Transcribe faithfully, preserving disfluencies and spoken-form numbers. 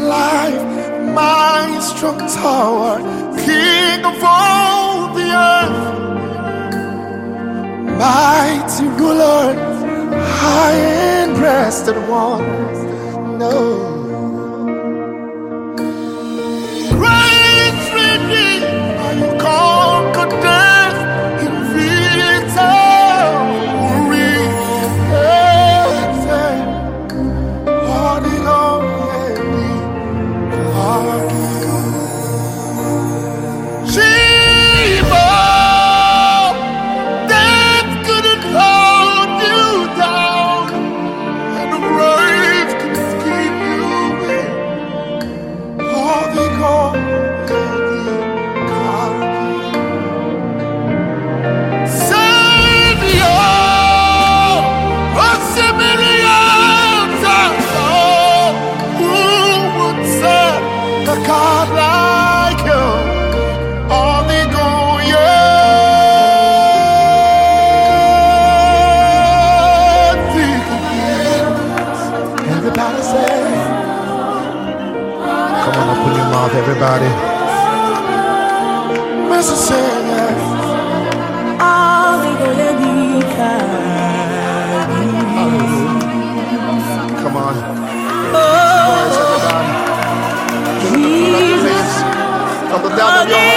life, my strong tower, King of all the earth, mighty ruler, high and breasted one. No. Great Redeemer, you conquered death in victory. Holding on, Jesus, death couldn't hold you down, and the grave couldn't keep you in. Holding on, Savior, oh, Simeon, who would serve a God like you? All the go, yeah. Everybody say, come on, open your mouth, everybody. Mister say, All the go, come on. oh, Jesus, from the down of your